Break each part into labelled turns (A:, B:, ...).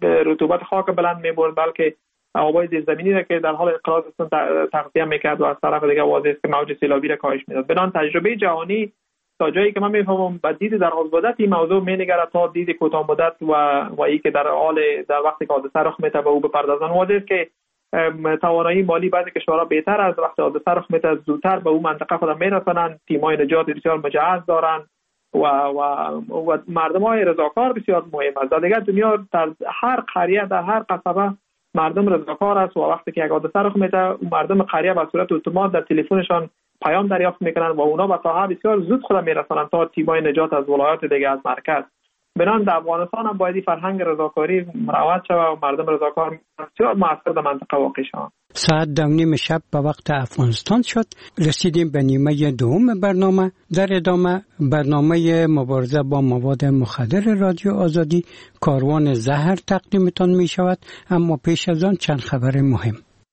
A: رطوبت خاک بلند می‌برد، بلکه آبای زیرزمینی را که در حال انقراض تغذیه می‌کرد و از طرف دیگه واضح است که موج سیلابی را کاهش می‌داد. بنابراین تجربه جهانی تا جایی که من می‌فهمم با دید دراز مدت این موضوع می‌نگرد تا دید کوتاه مدت و این که در وقتی که حادثه رخ می‌ده به او بپردازن. واضح است که توانایی مالی بعضی کشورها بهتر از وقتی حادثه رخ می‌ده زودتر به اون منطقه خود می‌رسانند، تیم‌های نجات بسیار مجهز دارند و مردم‌های رضاکار بسیار مهم است. در دیگر دنیا در هر قریه در هر قصبه مردم رضاکار است و وقتی که یک حادثه رخ میده مردم قریه به صورت اتومات در تلفنشان پیام دریافت میکنن و اونا به ساحه بسیار زود خود میرسانند تا تیم‌های نجات از ولایات دیگه از مرکز. بنابراین در افغانستان هم باید فرهنگ رضاکاری مروج شود و مردم رضاکار بسیار موثر در منطقه واقع شوند.
B: ساعت 2:30 شب به وقت افغانستان شد. رسیدیم به نیمه دوم برنامه. در ادامه برنامه مبارزه با مواد مخدر رادیو آزادی کاروان زهر تقدیمتان می شود، اما پیش از آن چند خبر مهم.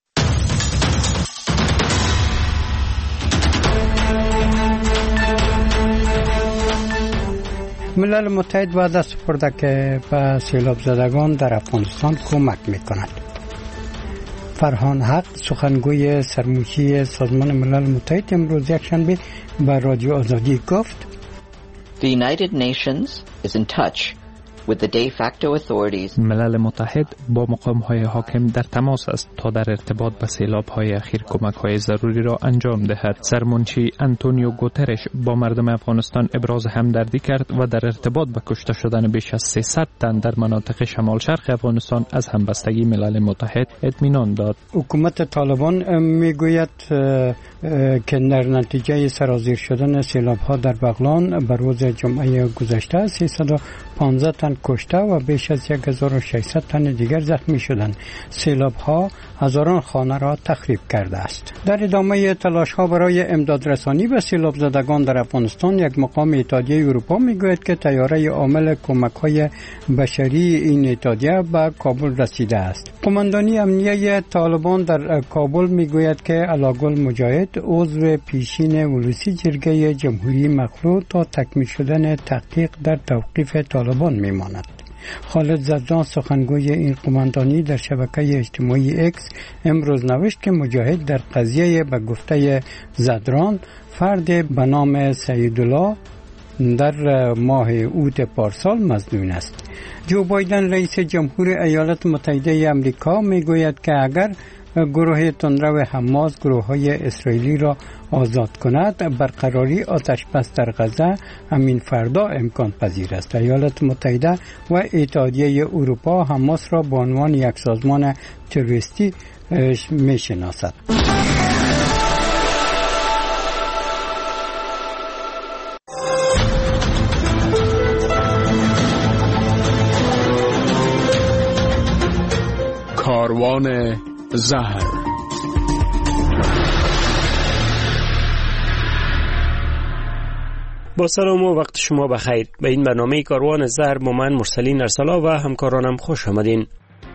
B: ملل متحد وعده سپرده که به سیلاب زدگان در افغانستان کمک می‌کند. فرهان حق سخنگوی سرموشی سازمان ملل متحد امروز یکشنبه به رادیو آزادی گفت
C: The United Nations is in touch with the de facto authorities.
D: ملل متحد با مقام‌های حاکم در تماس است تا در ارتباط با سیلاب‌های اخیر کمک‌های ضروری را انجام دهد. سرمنشی آنتونیو گوترش با مردم افغانستان ابراز همدردی کرد و در ارتباط با کشته شدن بیش از 300 تن در مناطق شمال شرق افغانستان از همبستگی ملل متحد اطمینان داد.
B: حکومت طالبان میگوید که در نتیجه سرازیر شدن سیلاب‌ها در بغلان بر روز جمعه گذشته 315 تن کشته و بیش از 1600 تن دیگر زخمی شدند. سیلاب‌ها هزاران خانه را تخریب کرده است. در ادامه تلاش‌ها برای امدادرسانی به سیلاب زدگان در افغانستان، یک مقام اتحادیه اروپا میگوید که طیاره عامل کمک‌های بشری این اتحادیه به کابل رسیده است. قماندانی امنیه طالبان در کابل میگوید که علاگل مجاهد عضو پیشین ولوسی جرگه جمهوری مخلوع تا تکمیل شدن تحقیق در توقیف طالبان میماند. خالد زدران سخنگوی این قماندانی در شبکه اجتماعی اکس امروز نوشت که مجاهد در قضیه به گفته زدران فرد به نام سیدالله در ماه اوت پارسال مظنون است. جو بایدن رئیس جمهور ایالات متحده آمریکا میگوید که اگر گروه تندرو حماس گروه‌های اسرائیلی را آزاد کند، برقراری آتش بس در غزه همین فردا امکان پذیر است. ایالات متحده و اتحادیه اروپا حماس را به عنوان یک سازمان تروریستی میشناسد.
E: کاروان زهر.
F: با سلام و وقت شما بخیر. به این برنامه کاروان زهر با من مرسلین ارسلا و همکارانم خوش آمدین.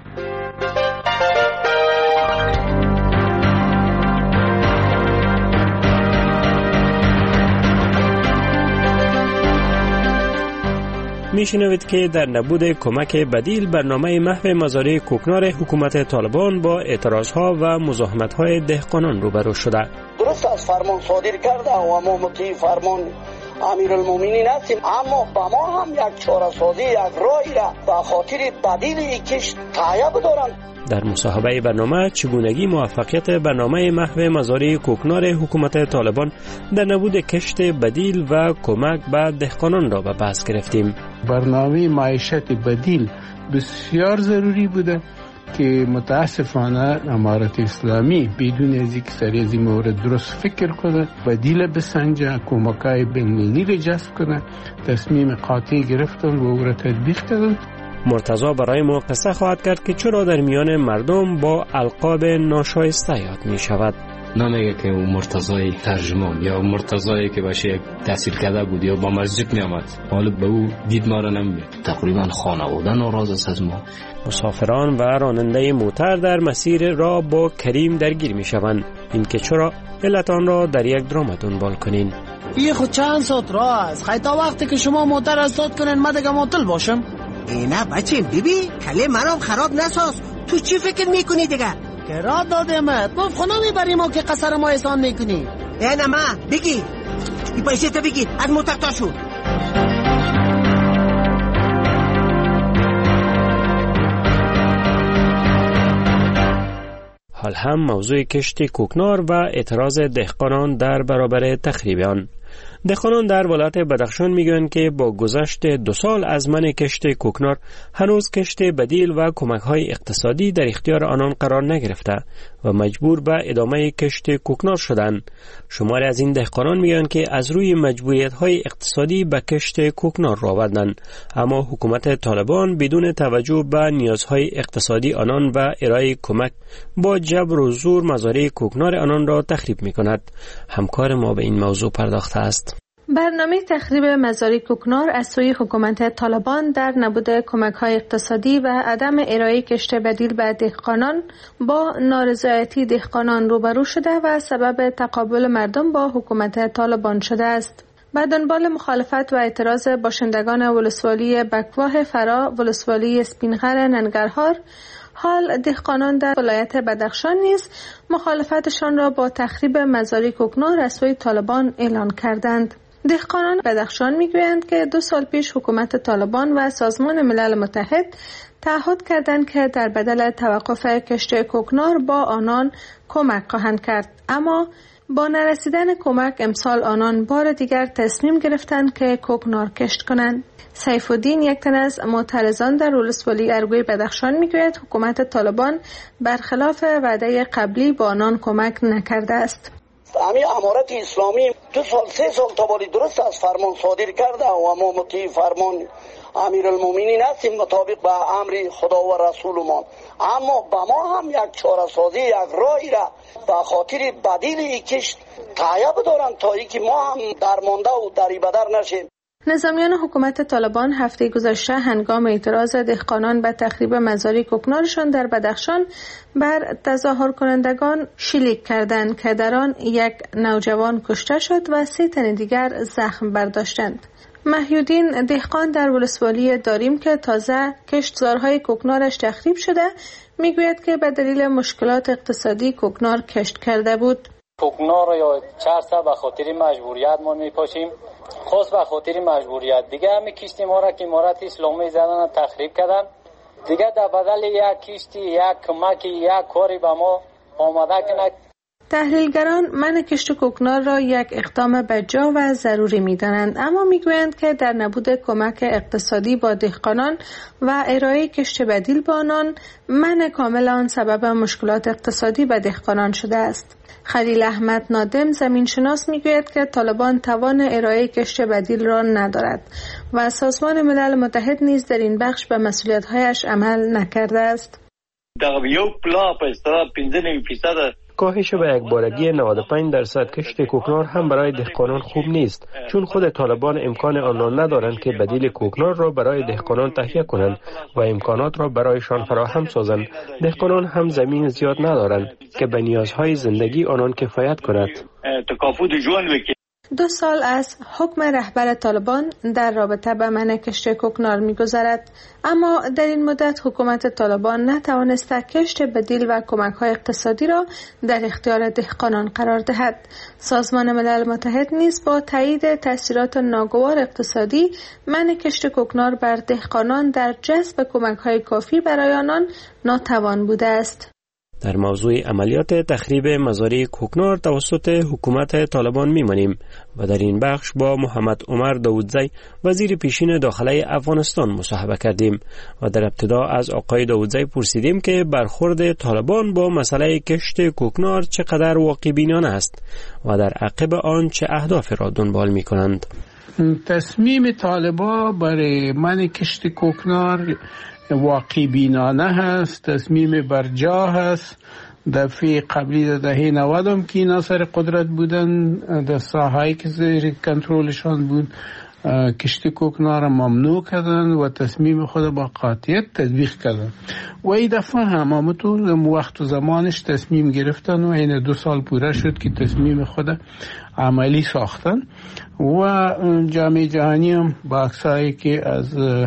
F: میشنوید که در نبود کمک بدیل برنامه محو مزارع کوکنار حکومت طالبان با اعتراضها و مزاحمت‌های دهقانان روبرو شده.
G: درست از فرمان صادر کرده و ما مطیع فرمان امیرالمومنین هستیم، اما با ما هم یک چاره سازی، یک راهی را به خاطر بدیل کشت تهیه بدارند.
F: در مصاحبه برنامه چگونگی موفقیت برنامه محو مزارع کوکنار حکومت طالبان در نبود کشت بدیل و کمک به دهقانان را به بحث گرفتیم.
H: برنامه معیشت بدیل بسیار ضروری بوده که متاسفانه امارت اسلامی بدون از اینکه سر از این مورد درست فکر کنه، بدیل بسنجه، کمکای بین‌المللی را جذب کنه، تصمیم قاطع گرفتن و او را تطبیق کردن.
F: مرتضی برای ما قصه خواهد کرد که چرا در میان مردم با القاب ناشایسته یاد می شود.
I: نمیگه که اون مرتضی ترجمان یا مرتضی که باشه یک تحصیل کرده بود یا با مسجد می آمد، حالا به او دید ما را نمیده. تقریبا خانواده ناراض است از ما.
F: مسافران و راننده موتر در مسیر را با کریم درگیر می شوند. این که چرا علت آن را در یک درام دنبال کنین.
J: این خود چند ساعت راه است. خیلی تا وقتی که شما موتر استاد کنین من دیگه معطل باشم. نه بچه ببین کله منم خراب نساز. تو چی فکر میکنی دیگه؟
K: که را دادمت گفت خونه میبریم و که قصر ما احسان میکنی.
J: نه ما بگی این پیسه تا بگی از متقطع شو.
F: حال هم موضوع کشت کوکنار و اعتراض دهقانان در برابر تخریب آن. دهقانان در ولایت بدخشان میگویند که با گذشت 2 سال از منع کشت کوکنار هنوز کشت بدیل و کمک‌های اقتصادی در اختیار آنان قرار نگرفته و مجبور به ادامه کشت کوکنار شدند. شماری از این دهقانان میگویند که از روی مجبوریت‌های اقتصادی به کشت کوکنار آوردند، اما حکومت طالبان بدون توجه به نیازهای اقتصادی آنان و ارائه کمک با جبر و زور مزارع کوکنار آنان را تخریب می‌کند. همکار ما به این موضوع پرداخته است.
L: برنامه تخریب مزارع کوکنار از سوی حکومت طالبان در نبود کمک‌های اقتصادی و عدم ارائه کشت بدیل به دهقانان با نارضایتی دهقانان روبرو شده و سبب تقابل مردم با حکومت طالبان شده است. به دنبال مخالفت و اعتراض باشندگان ولسوالی بکواه فرا، ولسوالی اسپینغر ننگرهار، حال دهقانان در ولایت بدخشان نیز مخالفتشان را با تخریب مزارع کوکنار از سوی طالبان اعلان کردند. دهقانان بدخشان میگویند که 2 سال پیش حکومت طالبان و سازمان ملل متحد تعهد کردند که در بدل توقف کشت کوکنار با آنان کمک خواهند کرد، اما با نرسیدن کمک امسال آنان بار دیگر تصمیم گرفتند که کوکنار کشت کنند. سیف الدین، یک تن از معترضان در ولسوالی ارگوی بدخشان میگوید حکومت طالبان برخلاف وعده قبلی با آنان کمک نکرده است.
G: همین امارت اسلامی 2 سال 3 سال تا باری درست از فرمان صادر کرده و ما مطیع فرمان امیرالمومنین هستیم مطابق به امر خدا و رسولمان، اما به ما هم یک چاره سازی، یک راهی را به خاطر بدیل کشت تایید بدارن تا اینکه ما هم درمانده و دریبدر نشیم.
L: نظامیان حکومت طالبان هفته گذشته هنگام اعتراض دهقانان به تخریب مزارع کوکنارشان در بدخشان بر تظاهر کنندگان شلیک کردند که در آن 1 نوجوان کشته شد و 3 تن دیگر زخم برداشتند. محیودین دهقان در ولسوالی داریم که تازه کشتزارهای کوکنارش تخریب شده میگوید که به دلیل مشکلات اقتصادی کوکنار کشت کرده بود.
M: کوکنار یا چرسه به خاطر مجبوریت ما میپاشیم، خاص به خاطر مجبوریت دیگه همین کشتی ما را که امارت اسلامی زدن تخریب کردن، دیگه در بدل 1 کشتی 1 کمک 1 کاری به ما آماده کنند.
L: تحلیلگران منع کشت کوکنار را یک اقدام بجا و ضروری می‌دانند، اما می‌گویند که در نبود کمک اقتصادی با دهقانان و ارائه کشت بدیل با آنان، منع کامل آن سبب مشکلات اقتصادی به دهقانان شده است. خلیل احمد نادم زمینشناس میگوید که طالبان توان ارائه کشت بدیل را ندارد و سازمان ملل متحد نیز در این بخش به مسئولیت‌هایش عمل نکرده است.
F: کاهش به یکبارگی 95% کشت کوکنار هم برای دهقانان خوب نیست، چون خود طالبان امکان آن را ندارند که بدیل کوکنار را برای دهقانان تهیه کنند و امکانات را برایشان فراهم سازند. دهقانان هم زمین زیاد ندارند که به نیازهای زندگی آنان کفایت کند.
L: 2 سال از حکم رهبر طالبان در رابطه با منع کشت کوکنار می‌گذرد، اما در این مدت حکومت طالبان نتوانسته کشت بدیل و کمک‌های اقتصادی را در اختیار دهقانان قرار دهد. سازمان ملل متحد نیز با تایید تأثیرات ناگوار اقتصادی منع کشت کوکنار بر دهقانان در جذب کمک‌های کافی برای آنان ناتوان بوده است.
F: در موضوع عملیات تخریب مزارع کوکنار توسط حکومت طالبان میمانیم و در این بخش با محمد عمر داودزی وزیر پیشین داخلی افغانستان مصاحبه کردیم و در ابتدا از آقای داودزی پرسیدیم که برخورد طالبان با مسئله کشت کوکنار چقدر واقع بینانه است و در عقب آن چه اهداف را دنبال می کنند.
H: تصمیم طالبان برای منع کشت کوکنار واقعی بینانه هست، تصمیم برجا هست. دفعه قبلی در دهه 90 هم که اینا سر قدرت بودن، در ساحه‌ای که زیر کنترلشان بود کشت کوکنار ممنوع کردن و تصمیم خود با قاطعیت تطبیق کردن و این دفعه هم تو وقت و زمانش تصمیم گرفتن و این 2 سال پوره شد که تصمیم خود عملی ساختن و جامعه جهانی هم با عکسایی که از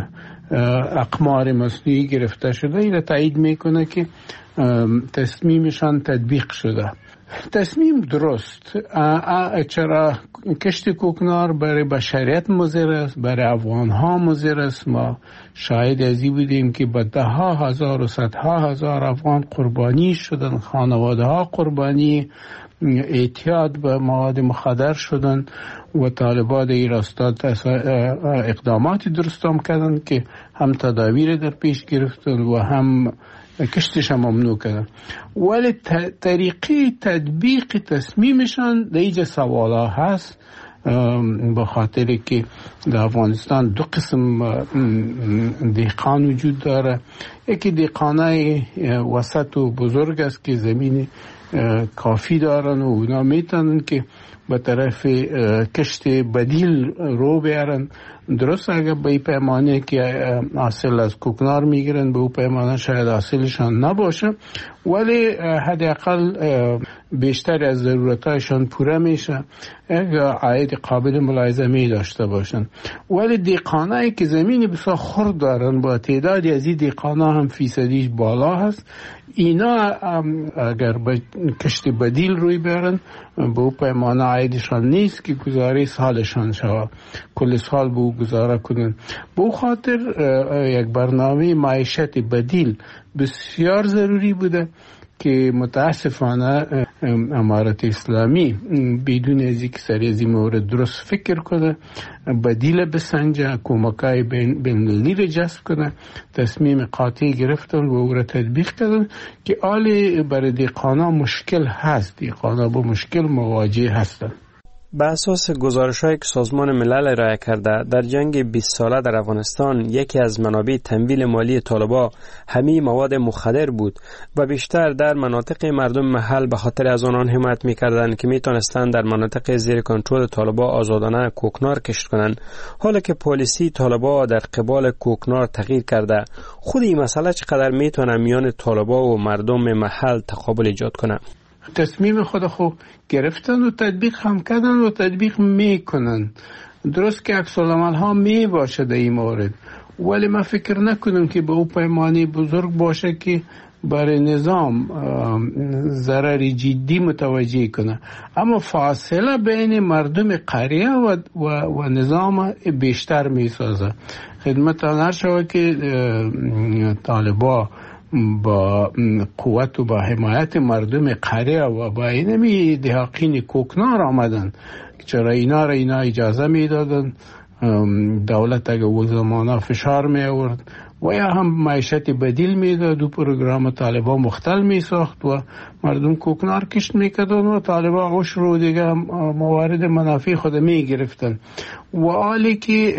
H: اقمار مصنوعی گرفته شده این تایید میکنه که تصمیمشان تطبیق شده. تصمیم درست. چرا کشت کوکنار برای بشریت مضر است، برای افغانها مضر است. ما شاهد ازی بودیم که به ده ها هزار و صدها هزار افغان قربانی شدن، خانواده ها قربانی اعتیاد به مواد مخدر شدن و طالبان ایراستا اقدامات درست هم کردن که هم تدابیر در پیش گرفتن و هم کشتش ممنوع کردن، ولی طریقه تطبیق تصمیمشان دیگه سوالا هست، به خاطر که در افغانستان دو قسم دهقان وجود داره. یکی دهقانای وسط و بزرگ است که زمین کافی دارن و اونا میتونن که به طرف کشت بدیل رو بیارن. درست اگر به پیمانه که حاصل از کوکنار میگیرن به او پیمانه شاید حاصلشان نباشه، ولی حداقل بیشتر از ضرورتایشان پوره میشه، عاید قابل ملاحظه می داشته باشن. ولی دهقانایی که زمین بسیار خرد دارن با تعدادی از این دهقانا هم فیصدیش بالا هست، اینا اگر به کشت بدیل روی برن به او پیمانه عایدشان نیست که گزاره سالشان شود، کل سال به او گزاره کنن. به او خاطر یک برنامه معیشت بدیل بسیار ضروری بوده که متاسفانه امارت اسلامی بدون از اینکه سر از این مورد درست فکر کنه، بدیل بسنجه، کمکای بین‌المللی را جذب کنه، تصمیم قاطع گرفتن و او را تطبیق کردن که آلی برای دهقانا مشکل هست، دهقانا با مشکل مواجه هستند.
F: به اساس گزارش‌هایی که سازمان ملل ارائه کرده، در جنگ 20 ساله در افغانستان یکی از منابع تمویل مالی طالبان همین مواد مخدر بود و بیشتر در مناطق مردم محل به خاطر از آنان حمایت می‌کردند که می‌تونستند در مناطق زیر کنترل طالبان آزادانه کوکنار کشت کنند. حالا که پالیسی طالبان در قبال کوکنار تغییر کرده، خود این مسئله چقدر می‌تونه میان طالبان و مردم محل تقابل ایجاد کنه؟
H: تصمیم خود گرفتن و تطبیق هم کردن و تطبیق میکنن. درست که عکس العمل ها می باشه در این مورد، ولی من فکر نکنم که به او پیمانی بزرگ باشه که برای نظام ضرری جدی متوجه کنه. اما فاصله بین مردم قریه و نظام بیشتر می سازه. خدمت آنها شود که طالبان با قوت و با حمایت مردم قریه و با اینمی دهقین کوکنار آمدن، چرا اینا اجازه میدادن، دولت اگه او زمانه فشار می آورد و یا هم معیشت بدیل میداد و پروگرام طالبان مختل می ساخت و مردم کوکنار کشت میکردن و طالبان عشر رو دیگه موارد منافع خود می گرفتن. و حالی که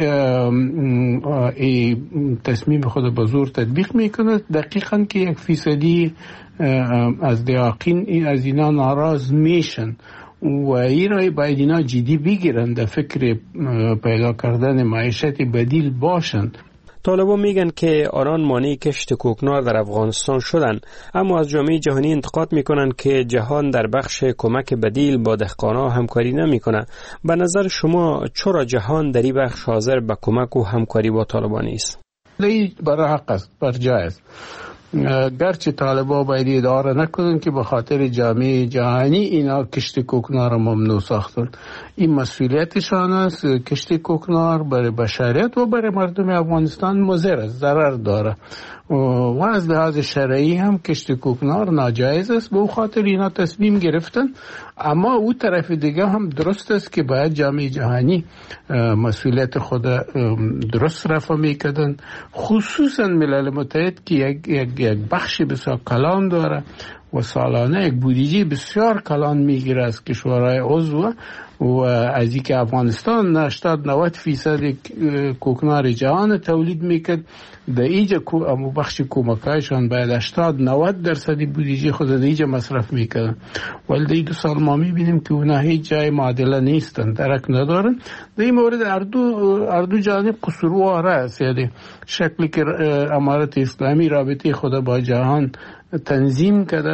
H: تصمیم خود به زور تطبیق میکنه، دقیقاً که 1% از دهقین از اینا ناراض میشن و ایرای باید اینا جدی بگیرن، در فکر پیدا کردن معیشت بدیل باشن.
F: طالبان میگن که آنان مانع کشت کوکنار در افغانستان شدن، اما از جامعه جهانی انتقاد میکنن که جهان در بخش کمک بدیل با دهقانا همکاری نمیکنه. به نظر شما چرا جهان در این بخش حاضر به کمک و همکاری با طالبان نیست؟
H: برای حق است، بر جای است. گرچه طالبان باید اداره نکنن که به خاطر جامعه جهانی اینا کشت کوکنار ممنوع ساختن. این مسئولیتشان است. کشت کوکنار برای بشریت و برای مردم افغانستان مضر است، ضرر داره و از لحاظ شرعی هم کشت کوکنار ناجایز است. به خاطر اینا تصمیم گرفتن. اما او طرف دیگه هم درست است که باید جامعه جهانی مسئولیت خود درست رفع میکردن، خصوصا ملل متحد که یک بخش بسیار کلان داره و سالانه یک بودجه بسیار کلان میگیره از کشورهای عضو و از اینکه افغانستان 80-90% کوکنار جهان تولید میکرد، در اینجا بخش کمکایشان باید 80-90% بودجه خود در اینجا مصرف میکردن، ولی در 2 سال ما میبینیم که اونا هیچ جای معادله نیستن، درک ندارن. در این مورد اردو جانب قصوروار است. یعنی شکلی که امارت اسلامی رابطه خود با جهان تنظیم کرده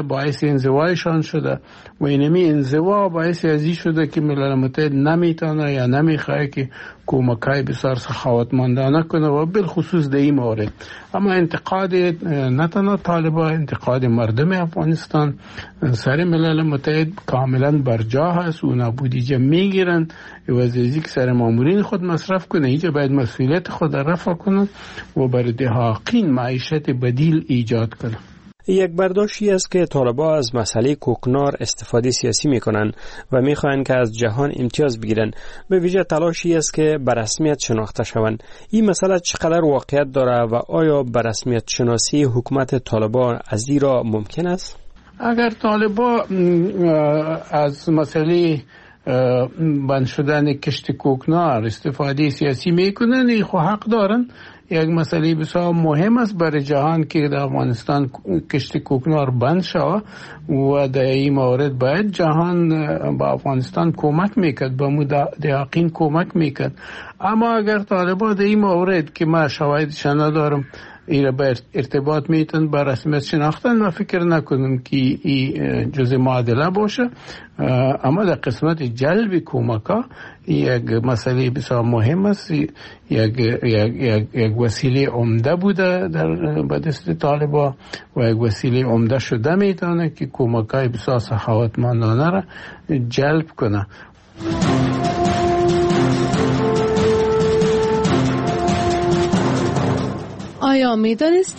H: باعث انزوایشان شده و اینمی انزوا باعث ازی شده که ملل متحد نمیتونه یا نمیخواه که کمکای بسیار سخاوتمندانه کنه و بالخصوص در این مورد. اما انتقاد نه تنها طالبان، انتقاد مردم افغانستان سر ملل متحد کاملا برجا هست. اونا بودجه میگیرن و ازی که سر مامورین خود مصرف کنه، اینجا باید مسئولیت خود رفع کنه و بر دهاقین معیشت بدیل ایجاد کنه.
F: یک برداشتی است که طالبان از مسئله کوکنار استفاده سیاسی میکنن و میخواهند که از جهان امتیاز بگیرن، به ویژه تلاشی است که به رسمیت شناخته شوند. این مسئله چقدر واقعیت داره و آیا به رسمیت شناسی حکومت طالبان از این را ممکن است؟
H: اگر طالبان از مسئله بند شدن کشت کوکنار استفاده سیاسی میکنن، خو حق دارن. یک مسئله بسیار مهم است برای جهان که در افغانستان کشت کوکنار بند شود و در این مورد باید جهان با افغانستان کمک میکرد، با مدعقین کمک میکرد. اما اگر طالبان در این مورد که ما شواهدش ندارم ایره به ارتباط میتن با رسمیت شناختن، من فکر نکنم که این جزء معادله باشه. اما در قسمت جلب کمکا یک مسئله بسیار مهم است، یک وسیله عمده بوده در به دست طالبان و یک وسیله عمده شده میتونه که کمکای بسیار سخاوتمندانه را جلب کنه.
L: آیا می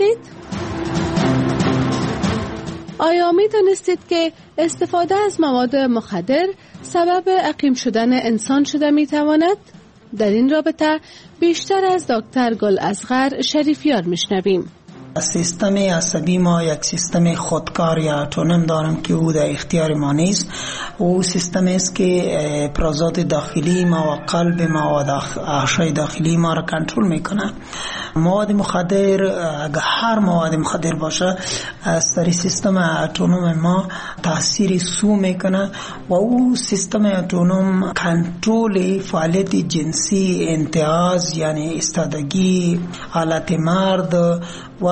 L: دانستید که استفاده از مواد مخدر سبب عقیم شدن انسان شده می تواند؟ در این رابطه بیشتر از دکتر گل اصغر شریفیار می شنویم.
N: سیستم عصبی ما یک سیستم خودکار یا اتونوم دارم که او در اختیار ما نیست. او سیستم است که افرازات داخلی ما و قلب ما و اعضای داخلی ما را کنترل میکنه. مواد مخدر، اگر هر مواد مخدر باشه، از سر سیستم اتونوم ما تاثیر سو میکنه و او سیستم اتونوم کنترل فعالیت جنسی، انتعاض یعنی استادگی، حالت مرد و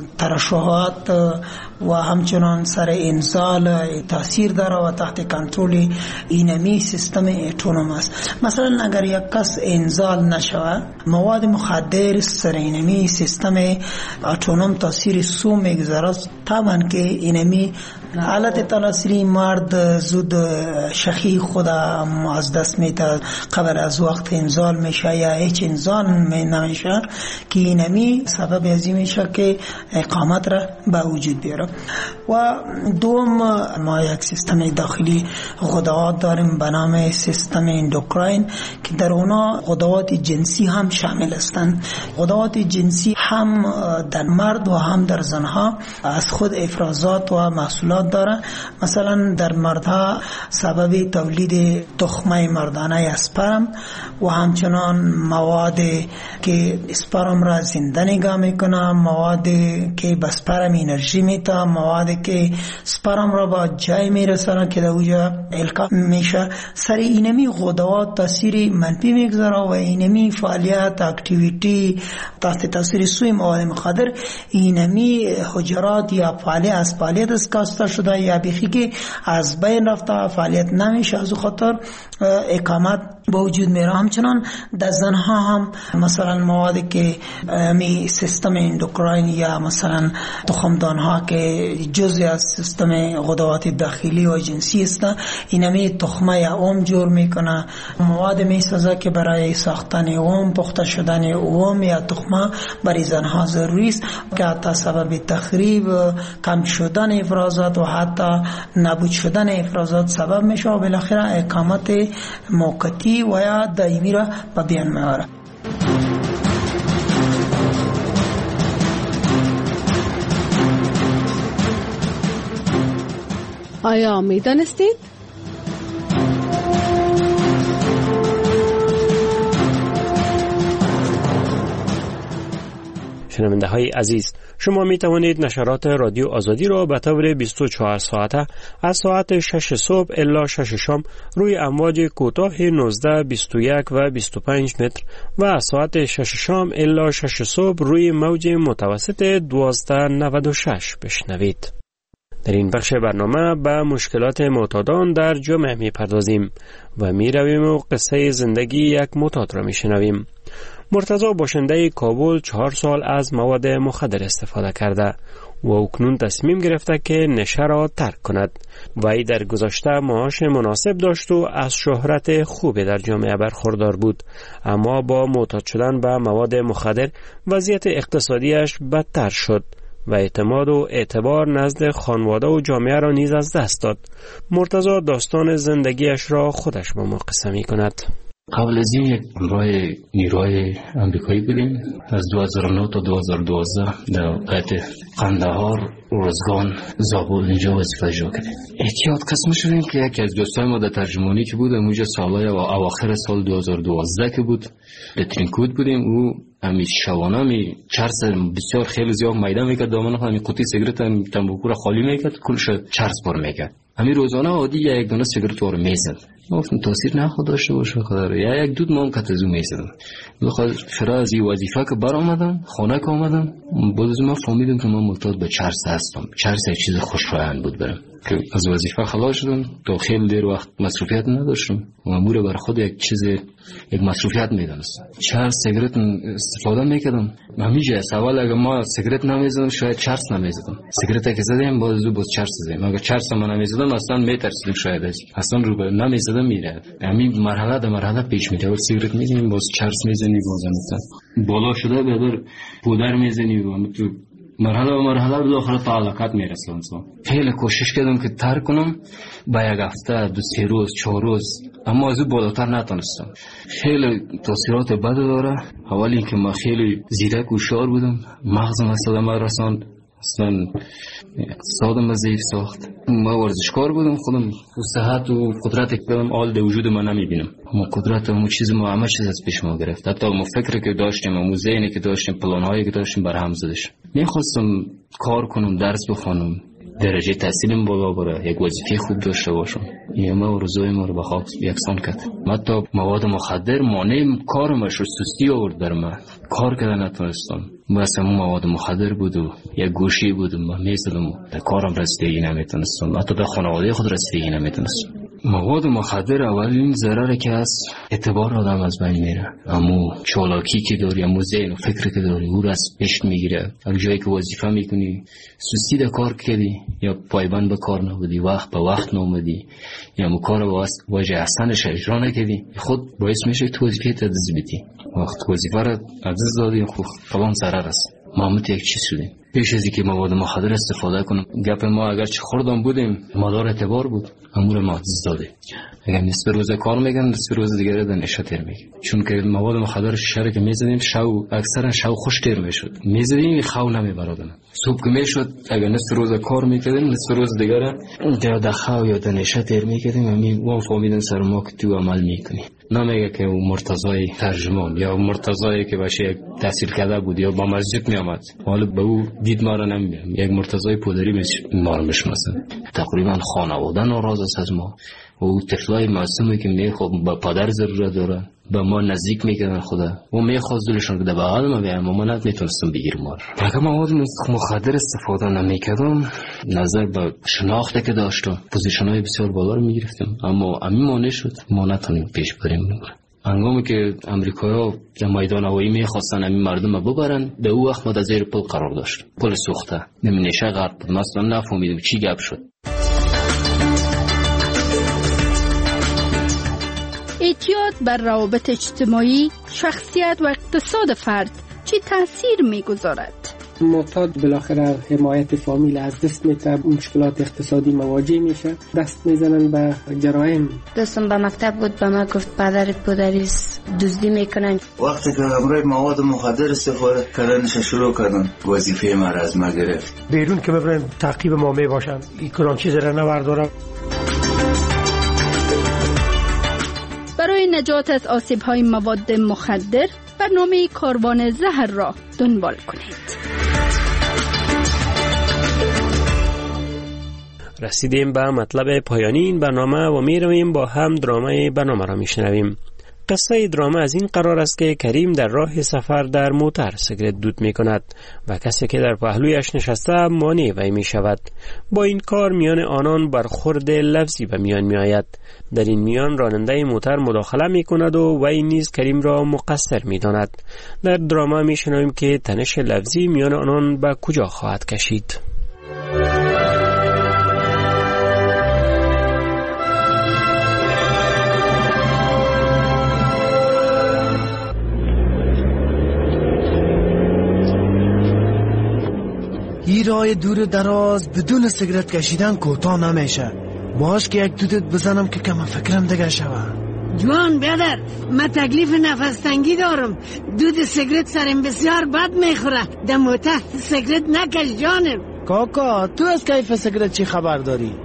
N: ترشحات و همچنان سر انزال تاثیر داره و تحت کنترل اینمی سیستم اتونوم است. مثلا اگر یک کس انزال نشوه، مواد مخدر سر اینمی سیستم اتونوم تاثیر سو میگذاره، طبعا که اینمی حالت تناسلی مرد زود شخی خود از دست میده، قبل از وقت انزال میشه یا هیچ انزال نمیشه که اینمی سبب ازی میشه که اقامت را به وجود بیاره. و دوم، ما یک سیستم داخلی غدوات داریم به نام سیستم اندوکراین که در اونا غدوات جنسی هم شامل هستند. غدوات جنسی هم در مرد و هم در زنها از خود افرازات و محصولات داره. مثلا در مردها سبب تولید تخمه مردانه اسپرم و همچنان مواد که اسپرم را زنده نگاه میکنه، مواد که به اسپرم انرژی میده، مواد که اسپرم را با جای میرسانه که در اوجا القا میشه. سر اینمی غدوات تاثیر منفی میگذاره و اینمی فعالیت اکتیویتی تحت تاثیر سوی مواد مخدر اینمی حجرات یا فعالیت از فعالیت اسکاسته شده یا بیخی که از بین رفته فعالیت نمیشه، از خاطر اقامت با وجود میره. همچنان در زنها هم مثلا مواد که می سیستم اندوکراین یا مثلا تخمدان ها که جزء از سیستم غدوات داخلی و جنسی است، اینمی تخمه یا اوم جور میکنه. مواد میسازه که برای ساختن اوم، پخته شدن اوم یا تخمه برای زنها ضروری است که حتی سبب تخریب، کم شدن افرازات و حتی نابود شدن افرازات سبب میشه و بالاخره اقامت موقتی و یا دائمی را به بیان میاره.
L: آیا میدانستید؟
F: شنونده های عزیز، شما می توانید نشرات رادیو آزادی را به طور 24 ساعته از ساعت 6 صبح الی 6 شام روی امواج کوتاه 19، 21 و 25 متر و از ساعت 6 شام الی 6 صبح روی موج متوسط 1296 بشنوید. در این بخش برنامه به مشکلات معتادان در جامعه می پردازیم و می رویم و قصه زندگی یک معتاد را می شنویم. مرتضی باشنده کابل 4 سال از مواد مخدر استفاده کرده و اکنون تصمیم گرفته که نشه را ترک کند. وی در گذشته معاش مناسب داشت و از شهرت خوبی در جامعه برخوردار بود، اما با معتاد شدن به مواد مخدر وضعیت اقتصادیش بدتر شد و اعتماد و اعتبار نزد خانواده و جامعه را نیز از دست داد. مرتضی داستان زندگیش را خودش با ما قصه می کند.
I: قبل از این یک همراه نیروهای امریکایی بودیم. از 2009 تا 2012 در قطع قندهار، روزگان، زابل اینجا وظیفه اجرا کردیم. احتیاط قسم شدیم که یکی از دوستای ما در ترجمانی که بود اونجا سالهای اواخر سال 2012 که بود در ترینکود بودیم. او همی شبانه می چرس بسیار خیلی زیاد میده میکرد، دامن همی قوطی سیگرت هم تنباکو را خالی میکرد، کلش چرس بار میکرد. همی روزانه عادی یک دونه سیگرت رو میزد. گفتم تاثیر نخواد داشته باشه خدا، یا یک دود ما هم کتزو میزدم. بخاطر فرا از این وظیفه که بر آمدم خانه که آمدم باز من فهمیدم که من معتاد به چرس هستم. چرس یک چیز خوشایند بود برام که از وظیفه خلاص شدم. تا خیلی دیر وقت مصروفیت نداشتم و امور بر خود یک مصروفیت میدونستم. چرس سیگرت استفاده میکردم. همیشه سوال اگه ما سیگرت نمیزدم شاید چرس نمیزدم. سیگرت که زدیم باز چرس زدیم. اگه چرس من نمیزدم اصلا میترسیدم شاید اصلا رو به نمیزدم میره. همین مرحله در مرحله پیش میره. و سیگرت میزنیم باز چرس میزنی باز مثلا بالا شده بدر پودر میزنی و تو مرحله و مرحله به آخر تعلقات میرسه انسان. خیلی کوشش کردم که ترک کنم با یک هفته 2-3 روز 4 روز، اما از او بالاتر نتونستم. خیلی تاثیرات بد داره. اولی که من خیلی زیرک و شار بودم، مغزم اصلا من رساند، اصلا اقتصادم ضعیف ساخت. من ورزشکار بودم، خودم صحت و قدرت که دارم آل در وجود من نمیبینم. ما قدرت و چیز ما همه چیز از پیش ما گرفت. حتی ما فکر که داشتیم و ذهنی که داشتیم، پلان‌هایی که داشتیم بر هم زدش. میخواستم کار کنم، درس بخونم، درجه تحصیلم بالا بره، یک وظیفه خوب داشته باشم. این ما روزای ما رو به خاک یکسان کرد. حتی مواد مخدر مانع کارم شد، سستی آورد در من. کار کردن نتونستم. بس همون مواد مخدر بود و یک گوشی بود و من میزدم و در کارم رسیدگی نمیتونستم، حتی در خانواده خود رسیدگی نمیتونستم. مواد مخدر اولین ضرری که از اعتبار آدم از بین میره. اما چالاکی که داری، اما ذهن و فکر که داری او را از پیش میگیره. اگه جایی که وظیفه میکنی سستی در کار کردی یا پایبند به کار نبودی، وقت به وقت نامدی یا مو کار واجه احسنش اجرا نکردی، خود باعث میشه تو وظیفه تدریس بدی. وقت وظیفه را عزیز دادی خب فلان ضرر است. ما یک چیز شدیم. پیش از اینکه مواد مخدر استفاده کنم، گپ ما اگر چه خوردم بودیم مدار اعتبار بود، امور ما عزیز داده. اگر نصف روز کار میگن، نصف روز دیگه در نشه تیر میگن. چون که مواد مخدر شهر که میزدیم اکثرا شو خوش تیر میشد. میزدیم خو نمیبرادن. صبح که میشد اگر نصف روز کار میکردیم، نصف روز دیگه یا در خو یا در نشه تیر میکردیم. همین فهمیدن سر ما که تو عمل میکنی. نمیگه که مرتضی ترجمان یا مرتضی که باشه تحصیل کرده بود یا با مسجد میامد، حالا به او دید ما را نمیبینم. یک مرتضی پودری ما را میشناسه. تقریبا خانواده ناراض است از ما. و او طفلای معصومی که میخواد با پدر ضرورت داره به ما نزدیک میکنن خدا و میخواست دلشون که در بغل ما بیان، اما من نمیتونستم بگیرم. اگه مواد مخدر استفاده نمیکردم، نظر به شناخته که داشتم پوزیشن‌های بسیار بالا رو میگرفتم، اما همین مانع شد ما نتونیم پیش بریم. هنگامی که امریکایی‌ها در میدان هوایی می‌خواستن همین مردم رو ببرن، در اون وقت ما در زیر پل قرار داشت. پل سوخته، نمیشه غرق بود. مثلا نفهمیدم چی گپ شد.
O: اعتیاد بر روابط اجتماعی، شخصیت و اقتصاد فرد چه تأثیر می‌گذارد؟
P: معتاد بالاخره حمایت فامیل از دست میده، مشکلات اقتصادی مواجه میشه، دست میزنن به جرایم.
Q: دوستم به مکتب بود، به من گفت پدرت پدریست دزدی میکنن.
R: وقتی که همراه مواد مخدر استفاده کردنش شروع کردن، وظیفه ما از ما گرفت.
S: بیرون که ببرن تعقیب ما میباشن، این کدام چیز را نبردارم.
O: برای نجات از آسیب‌های مواد مخدر برنامه کاروان زهر را دنبال کنید.
F: رسیدیم به مطلب پایانی این برنامه و می رویم با هم درامه برنامه را می شنویم. قصه دراما از این قرار است که کریم در راه سفر در موتر سیگرت دود می کند و کسی که در پهلویش نشسته مانع وی می شود. با این کار میان آنان برخورد لفظی به میان می آید. در این میان راننده موتر مداخله می کند و وی نیز کریم را مقصر می داند. در دراما می شنویم که تنش لفظی میان آنان به کجا خواهد کشید.
K: این راه دور دراز بدون سیگرت کشیدن کوتاه نمیشه. باش که یک دودت بزنم که کم فکرم دیگه شوه.
J: جوان برادر، من تکلیف نفس تنگی دارم. دود سیگرت سرم بسیار بد میخوره. در موتر سیگرت نکش جانم.
K: کاکا تو از کیف سیگرت چی خبر داری؟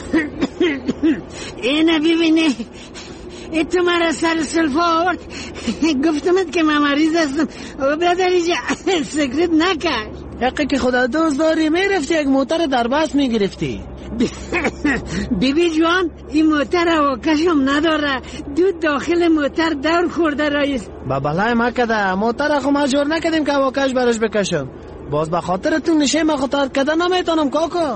J: اینه ببینه، تو مرا سر سلفا آورد. گفتمت که من مریض هستم و برادر اینجا سیگرت نکش.
K: حقی که خدا دوست داری میرفتی یک موتر در بس میگرفتی.
J: بیبی جوان، این موتر هواکشم نداره. دود داخل موتر دور خورده رایست.
K: بلای مکده موتر خو مجبور نکدیم که هواکش برش بکشم. باز به خاطر تو نشه ما خطر کده نمیتونم کاکا.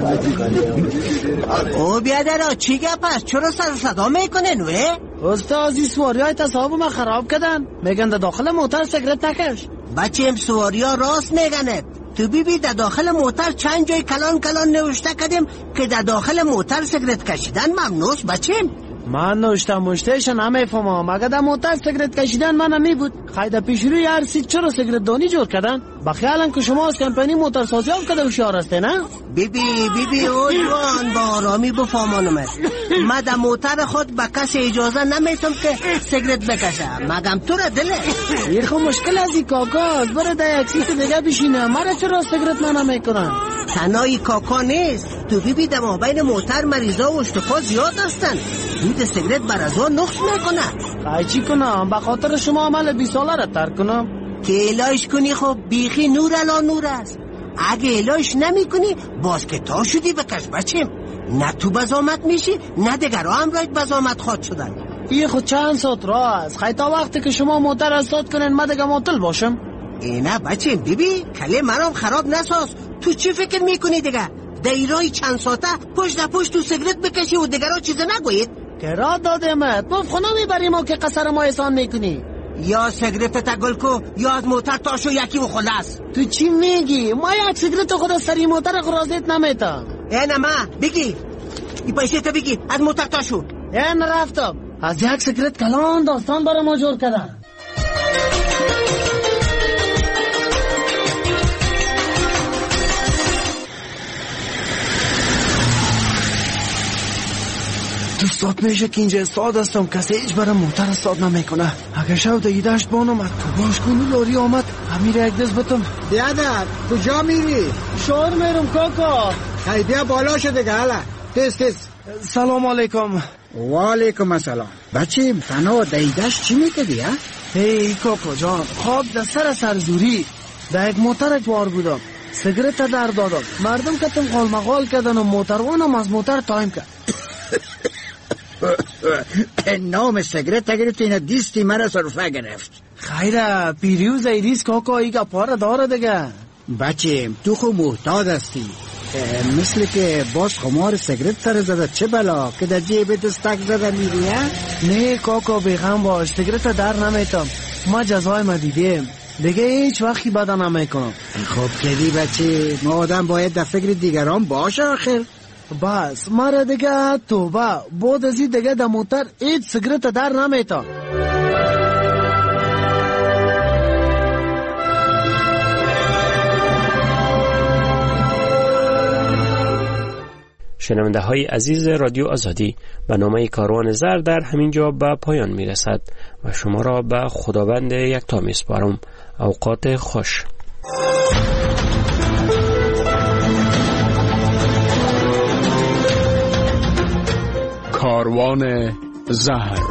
J: او بیادر چی گپ است؟ چرا سر صدا میکنه نوه؟
K: استاد این سواری های تصاحب ما خراب کردن. میگن در داخل موتر سیگرت نکش.
J: بچه ام سواری ها راست میگنه. تو بیبی در داخل موتر چند جای کلان نوشته کردیم که در داخل موتر سیگرت کشیدن ممنوعه بچیم.
K: من نوشتهش نمیفهمم. اگه در موتر سیگرت کشیدن من نمی بود. خیلی پیش روی هر سی چرا سیگرت دانی جور کردن؟ بخیالن که شما از کمپانی موتر سازی هم کده هوشیار هسته نه؟
J: بیبی او جوان با آرامی بفهمانم. من در موتر خود به کسی اجازه نمیتم که سیگرت بکشه. مگم تو را دله
K: این خب مشکل از این کاکا بره در یک سیت دیگه بشینه. مرا چرا سیگرت من نمیکنن؟
J: تنهایی کاکا نیست. تو بیبی در مابین موتر مریضا و اشتفا زیاد هستن. دود سیگرت بر از آن نقص میکنه.
K: چی کنم؟ به خاطر شما عمل 20 ساله را ترک کنم؟
J: که الهش کنی خب بیخی نور الان نور است. اگه الهش نمی کنی باز که تا شدی بکش بچیم. نه تو بزامت میشی نه دیگر هم راید بزامت خواد شدن.
K: این خود چند ساعت راه است. خیلی تا وقتی که شما موتر استاد کنین من دیگه معطل باشم.
J: نه بچیم بیبی کله منم خراب نساز. تو چی فکر میکنی دیگه؟ دیرای چند ساعته پشت تو سیگرت بکشی و دیگرها چیز نگوید؟
K: که را دادمت ما خونه میبریم و که قصر ما احسان میکنی.
J: یا سیگرت تگل کو یا از موتر تاشو یکی و خلاص.
K: تو چی میگی؟ ما یک سیگرت خود از سری موتر خرازیت نمیتا.
J: نه ما بگی این پیسه تا بگی از موتر تاشو.
K: نرفتم از یک سیگرت کلان داستان برای ما جور کردن. تو ساعت میشه که اینجا استاد هستم. کسی هیچ برای موتر استاد نمیکنه. اگه شو دیگه داشت بانم تو باش کنی لاری آمد امیر یک دست بتم.
J: بیادر کجا میری؟
K: شور میرم کاکا.
J: خیلی بیا بالا شده که حالا تست.
K: سلام علیکم.
J: و علیکم السلام. بچه فنا دیدش چی میکردی ها؟
K: هی کاکا جان خواب در سر زوری در یک موتر بار بودم. سیگرت در دادم. مردم کتم قال مقال کردن و موتروانم از موتر تایم کرد.
J: نام سیگرت گرفت اینا دیستی مرا صرفه گرفت.
K: خیره پیریوز ایریز کاکا ایگا پاره داره دیگه.
J: بچه تو خو محتاج هستی. مثل که باز خمار سیگرت سر زده چه بلا که در جیب دستک زده میری ها؟
K: نه کاکا بیغم باش سیگرت در نمیتم. ما جزای ما دیدیم دیگه هیچ وقتی بدا نمیکنم.
J: خب کدی بچه ما آدم باید در فکر دیگران باشه آخر.
K: بس مرا دیگه توبه بود ازی دیگه در موتر هیچ سیگرت در نمیتا.
F: شنونده های عزیز رادیو آزادی، برنامه کاروان زر در همینجا به پایان میرسد و شما را به خداوند یکتا میسپارم. اوقات خوش.
E: کاروان زهر